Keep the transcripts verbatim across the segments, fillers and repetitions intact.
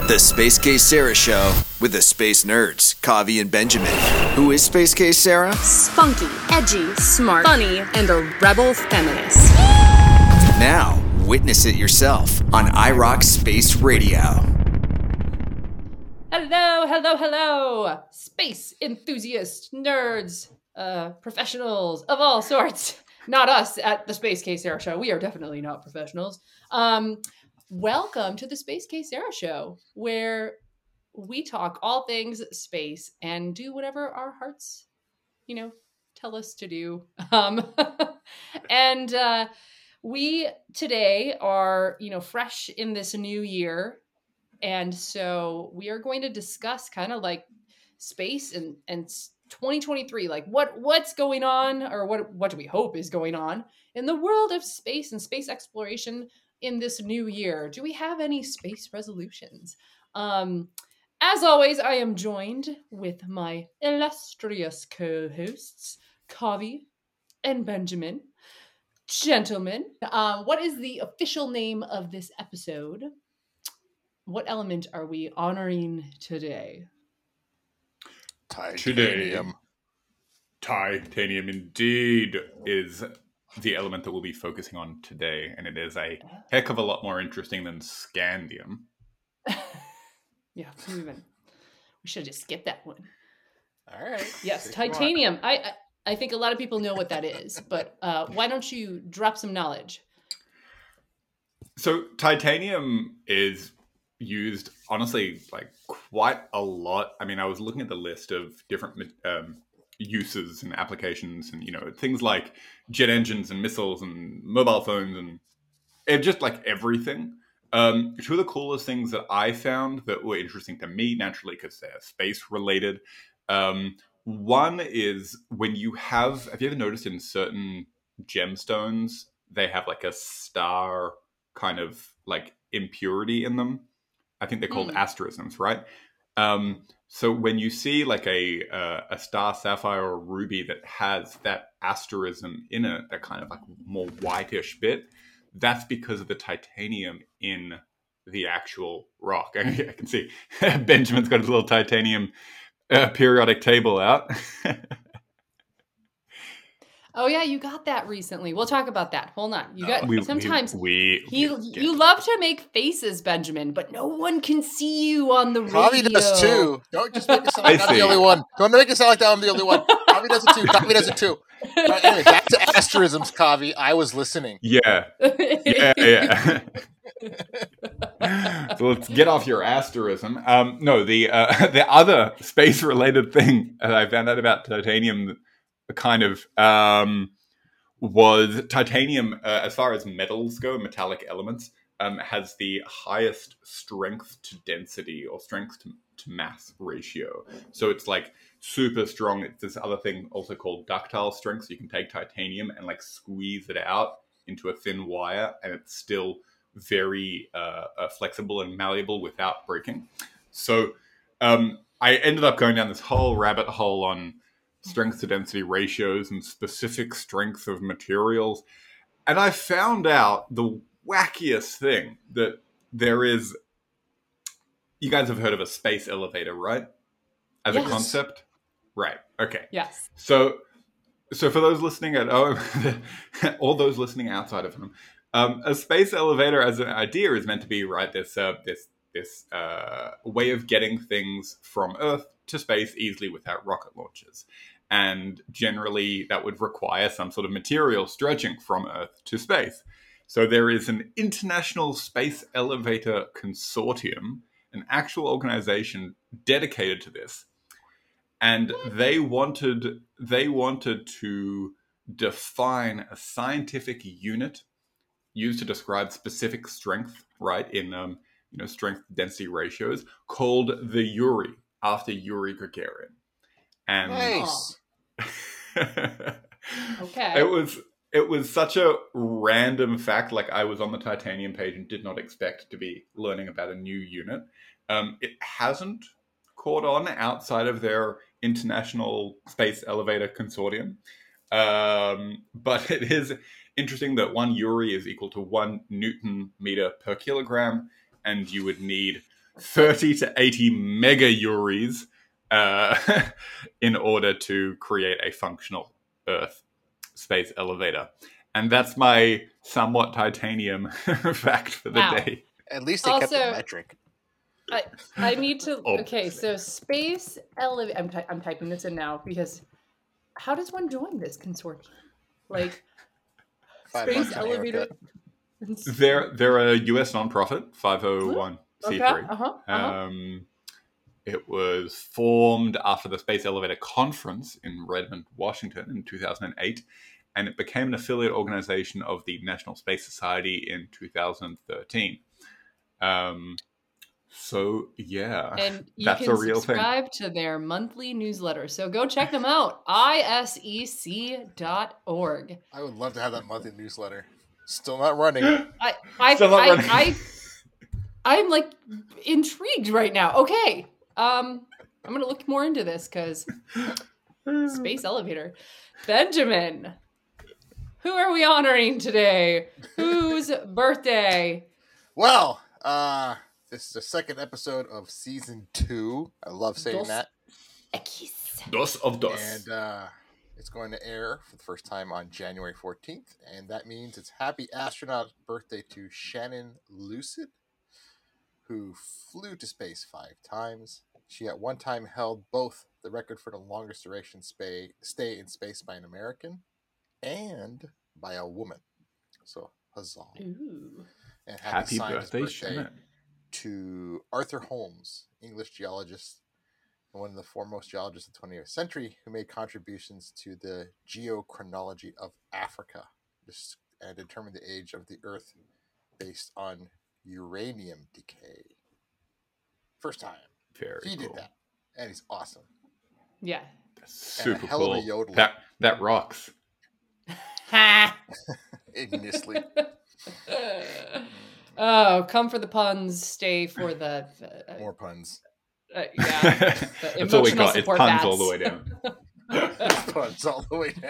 The Space Case Sarah Show with the Space Nerds, Kavi and Benjamin. Who is Space Case Sarah? Spunky, edgy, smart, funny, and a rebel feminist. Now, witness it yourself on iRock Space Radio. Hello, hello, hello, space enthusiasts, nerds, uh, professionals of all sorts. Not us at the Space Case Sarah Show. We are definitely not professionals. Um, welcome to the Space Case Sarah Show, where we talk all things space and do whatever our hearts, you know, tell us to do. Um, and uh, we today are, you know, fresh in this new year. And so we are going to discuss kind of like space and, and twenty twenty-three, like what what's going on, or what what do we hope is going on in the world of space and space exploration in this new year. Do we have any space resolutions? Um, as always, I am joined with my illustrious co-hosts, Kavi and Benjamin. Gentlemen, uh, what is the official name of this episode? What element are we honoring today? Titanium. Titanium indeed is the element that we'll be focusing on today, and it is a heck of a lot more interesting than scandium. Yeah, we should just skip that one. All right. Yes, titanium. I, I I think a lot of people know what that is, but uh, why don't you drop some knowledge? So titanium is used, honestly, like quite a lot. I mean, I was looking at the list of different um, uses and applications, and you know, things like jet engines and missiles and mobile phones and it, just like everything. Um, two of the coolest things that I found that were interesting to me, naturally, because they're space related. Um, one is when you have, have you ever noticed in certain gemstones, they have like a star kind of like impurity in them? I think they're called mm. asterisms, right? Um, so when you see like a uh, a star sapphire or a ruby that has that asterism in it, that kind of like more whitish bit, that's because of the titanium in the actual rock. I, I can see Benjamin's got his little titanium uh, periodic table out. Oh yeah, you got that recently. We'll talk about that. Hold on. You got we, sometimes we, we, he, we you love to make faces, Benjamin, but no one can see you on the radio. Kavi does too. Don't just make it sound like I I'm the only one. Don't make it sound like I'm the only one. Kavi does it too. Kavi does it too. Right, anyway, back to asterisms, Kavi. I was listening. Yeah. Yeah, yeah. So let's get off your asterism. Um, no, the uh, the other space-related thing that I found out about titanium kind of um, was titanium, uh, as far as metals go, metallic elements, um, has the highest strength to density or strength to, to mass ratio. So it's like super strong. It's this other thing also called ductile strength. So you can take titanium and like squeeze it out into a thin wire, and it's still very uh, uh, flexible and malleable without breaking. So um, I ended up going down this whole rabbit hole on strength to density ratios and specific strength of materials. And I found out the wackiest thing, that there is, you guys have heard of a space elevator, right? As yes. a concept? Right. Okay. Yes. So, so for those listening at home, all those listening outside of home, um, a space elevator as an idea is meant to be, right, this, uh, this, this uh, way of getting things from Earth to space easily without rocket launches. And generally that would require some sort of material stretching from Earth to space. So there is an International Space Elevator Consortium, an actual organization dedicated to this. And they wanted they wanted to define a scientific unit used to describe specific strength, right, in um, you know, strength density ratios, called the Yuri, after Yuri Gagarin. And nice. Okay. It was it was such a random fact. Like, I was on the titanium page and did not expect to be learning about a new unit. Um, it hasn't caught on outside of their International Space Elevator Consortium. Um, but it is interesting that one Yuri is equal to one Newton meter per kilogram, and you would need thirty to eighty mega Uris uh, in order to create a functional Earth space elevator. And that's my somewhat titanium fact for the Wow. day. At least they Also- kept it metric. I, I need to. Oh. Okay, so space elevator. I'm, ty- I'm typing this in now because how does one join this consortium? Like Five space bucks an elevator. haircut. They're they're a U S nonprofit, five oh one c three. Okay. Uh huh. Uh-huh. Um, it was formed after the Space Elevator Conference in Redmond, Washington in two thousand eight, and it became an affiliate organization of the National Space Society in two thousand thirteen. Um, so, yeah, And you that's can a real thing. subscribe to their monthly newsletter. So go check them out. I S E C dot org. I would love to have that monthly newsletter. Still not running. I, I, Still not I, running. I, I'm like intrigued right now. Okay. Um, I'm going to look more into this because space elevator. Benjamin, who are we honoring today? Whose birthday? Well, uh, this is the second episode of season two. I love saying Dos. that. X. Dos of dos. And uh, it's going to air for the first time on January fourteenth. And that means it's happy astronaut birthday to Shannon Lucid, who flew to space five times. She at one time held both the record for the longest duration spa- stay in space by an American and by a woman. So, huzzah. Ooh. And Happy scientist birthday, Shannon. to Arthur Holmes, English geologist and one of the foremost geologists of the twentieth century, who made contributions to the geochronology of Africa and determined the age of the Earth based on uranium decay. First time. Very He cool. did that. And he's awesome. Yeah. Super hell of a cool. yodeler. That, that rocks. Ha! Ignously. Oh, come for the puns, stay for the. Uh, More puns. uh, yeah. The That's all we emotional got. It's support puns bats. all the way down. Puns all the way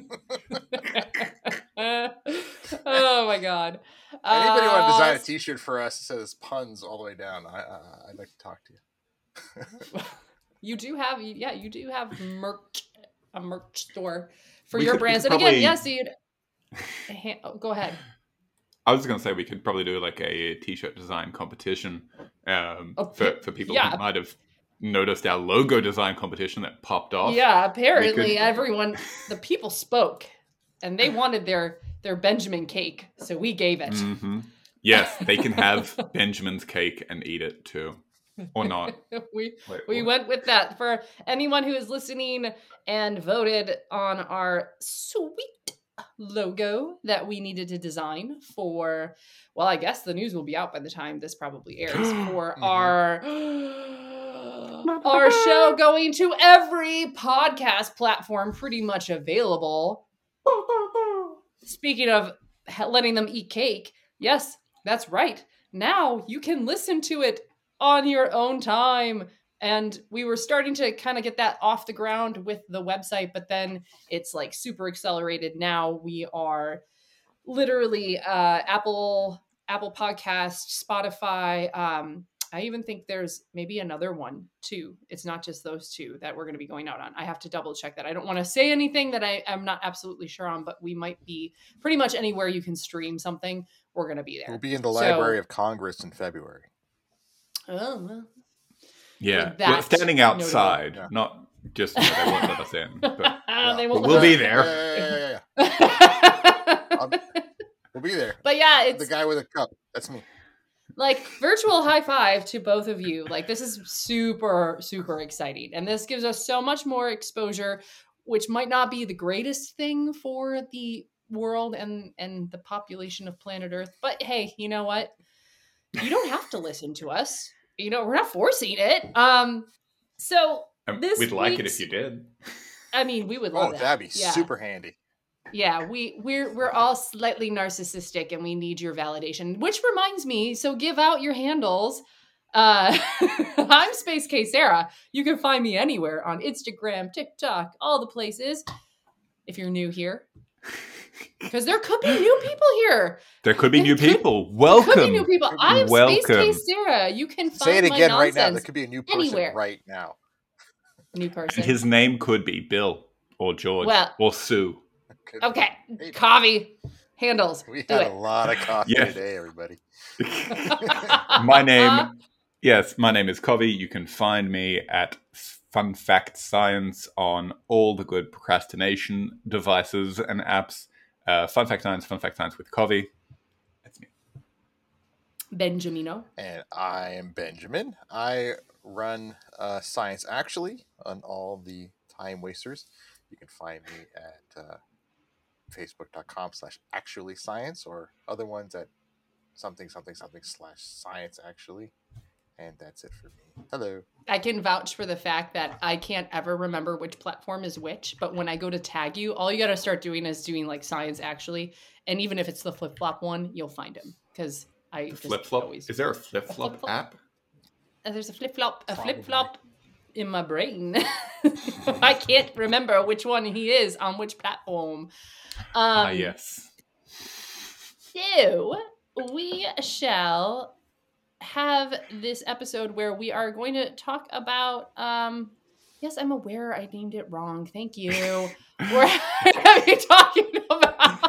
down. Oh my god. Anybody want to design Uh, a T-shirt for us that says puns all the way down? I, uh, I'd like to talk to you. You do have, yeah, you do have merch, a merch store for We your could- we brands. could And again, probably- yes, you'd. Ha- oh, go ahead. I was going to say we could probably do like a t-shirt design competition um, Oh, for, for people yeah. who might have noticed our logo design competition that popped off. Yeah, apparently We could- everyone, the people spoke, and they wanted their their Benjamin cake, so we gave it. hmm Yes, they can have Benjamin's cake and eat it too. Or not. we Wait, we what? went with that for anyone who is listening and voted on our sweet logo that we needed to design for. Well, I guess the news will be out by the time this probably airs for Mhm. our our show going to every podcast platform pretty much available. Speaking of ha- letting them eat cake, yes, that's right. Now you can listen to it on your own time. And we were starting to kind of get that off the ground with the website, but then it's like super accelerated. Now we are literally uh, Apple, Apple Podcast, Spotify. Um, I even think there's maybe another one too. It's not just those two that we're going to be going out on. I have to double check that. I don't want to say anything that I am not absolutely sure on, but we might be pretty much anywhere you can stream something. We're going to be there. We'll be in the So- Library of Congress in February. Oh, well. Yeah. With We're that standing notable- outside, Yeah. not just, you know, they won't let us in. But Yeah. They but won't we'll let be us- there. Yeah, yeah, yeah, yeah, yeah. but We'll be there. yeah, it's The guy with a cup. That's me. like virtual high five to both of you. Like this is super, super exciting. And this gives us so much more exposure, which might not be the greatest thing for the world and, and the population of planet Earth. But hey, you know what? You don't have to listen to us. You know, we're not forcing it. Um, so Um, This We'd like it week's- if you did. I mean, we would love Oh, that. that'd be Yeah. super handy. Yeah, we we're we're all slightly narcissistic and we need your validation. Which reminds me, so give out your handles. Uh I'm Space K Sarah. You can find me anywhere on Instagram, TikTok, all the places. If you're new here. Because there could be new people here. There could be There new could- people. Welcome. Could be new people. I am Space Welcome. Case Sarah. You can find Say it my again nonsense. right now. There could be a new person anywhere. right now. New person. And his name could be Bill or George Well- or Sue. Could Okay, Maybe. Coffee handles. We Do had it. a lot of coffee Yeah. today, everybody. My name, yes, my name is Covey. You can find me at Fun Fact Science on all the good procrastination devices and apps. Uh, Fun Fact Science, Fun Fact Science with Covey. That's me. Benjamino. And I am Benjamin. I run uh, Science Actually on all the time wasters. You can find me at uh, facebook.com slash actually science or other ones at something something something slash science actually. And that's it for me. Hello. I can vouch for the fact that I can't ever remember which platform is which, but when I go to tag you, all you got to start doing is doing like Science Actually, and even if it's the flip flop one, you'll find him because I The just flip flop. always. Is there a flip flop flip-flop? app? Uh, There's a flip flop, a Probably. flip flop in my brain. I can't remember which one he is on which platform. Um, Ah, yes. So we shall have this episode where we are going to talk about. Um, yes, I'm aware I named it wrong. Thank you. We're going to be talking about.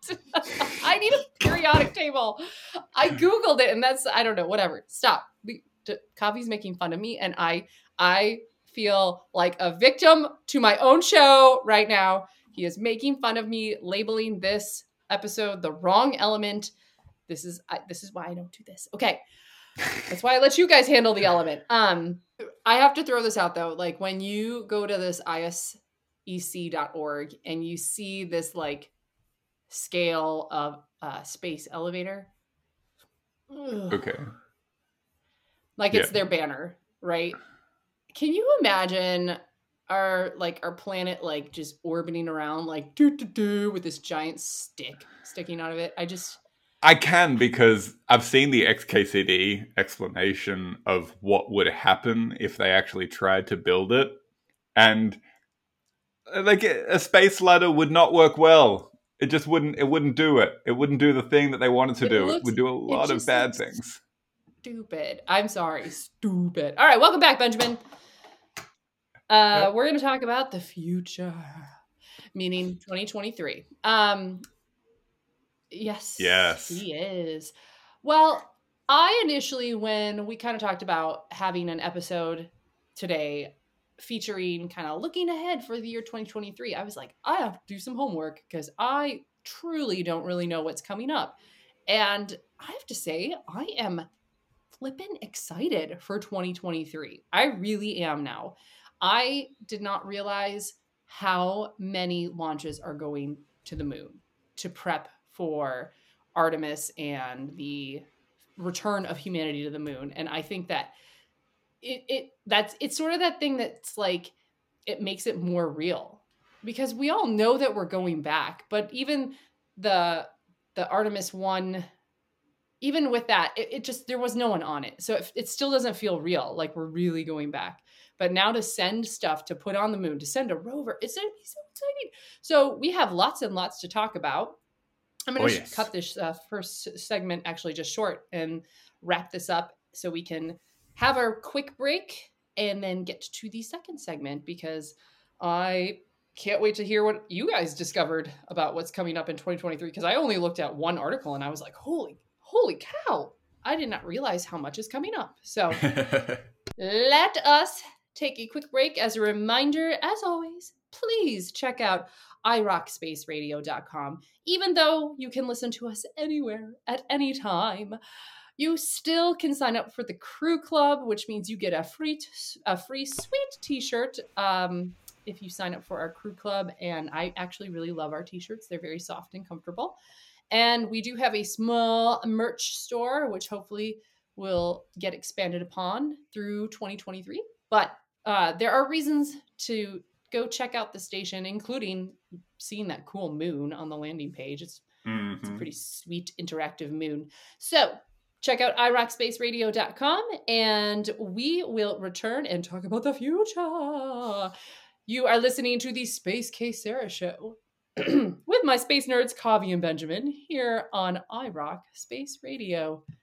I need a periodic table. I googled it, and that's I don't know. Whatever. Stop. We, t- Coffee's making fun of me, and I I feel like a victim to my own show right now. He is making fun of me, labeling this episode the wrong element. This is I, this is why I don't do this. Okay, that's why I let you guys handle the element. Um, I have to throw this out though. Like when you go to this I S E C dot org and you see this like scale of uh, space elevator, ugh, Okay. like it's Yeah. their banner, right? Can you imagine our like our planet like just orbiting around like doo doo doo with this giant stick sticking out of it? I just I can because I've seen the X K C D explanation of what would happen if they actually tried to build it. And uh, like a space ladder would not work well. It just wouldn't it wouldn't do it. It wouldn't do the thing that they wanted to It do. looks- it would do a lot of just bad looks- things. stupid. I'm sorry, stupid. All right, welcome back, Benjamin. Uh, Yep. We're going to talk about the future, meaning twenty twenty-three. Um, yes, Yes. he is. Well, I initially, when we kind of talked about having an episode today featuring kind of looking ahead for the year twenty twenty-three, I was like, I have to do some homework because I truly don't really know what's coming up. And I have to say, I am flippin' excited for twenty twenty-three. I really am now. I did not realize how many launches are going to the moon to prep for Artemis and the return of humanity to the moon. And I think that it, it that's it's sort of that thing that's like it makes it more real because we all know that we're going back, but even the the Artemis one, even with that, it, it just there was no one on it, so it, it still doesn't feel real, like we're really going back. But now to send stuff to put on the moon, to send a rover, it's gonna be so exciting. So we have lots and lots to talk about. I'm going to Oh, yes. cut this uh, first segment actually just short and wrap this up so we can have our quick break and then get to the second segment because I can't wait to hear what you guys discovered about what's coming up in twenty twenty-three because I only looked at one article and I was like, holy, holy cow. I did not realize how much is coming up. So let us take a quick break. As a reminder, as always, please check out i rock space radio dot com. Even though you can listen to us anywhere at any time, you still can sign up for the Crew Club, which means you get a free, t- a free sweet t-shirt um, if you sign up for our Crew Club. And I actually really love our t-shirts. They're very soft and comfortable. And we do have a small merch store, which hopefully will get expanded upon through twenty twenty-three. But uh, there are reasons to go check out the station, including seeing that cool moon on the landing page. It's, Mhm. it's a pretty sweet interactive moon. So check out i rock space radio dot com and we will return and talk about the future. You are listening to the Space Case Sarah Show. with my space nerds, Kavi and Benjamin, here on iRock Space Radio.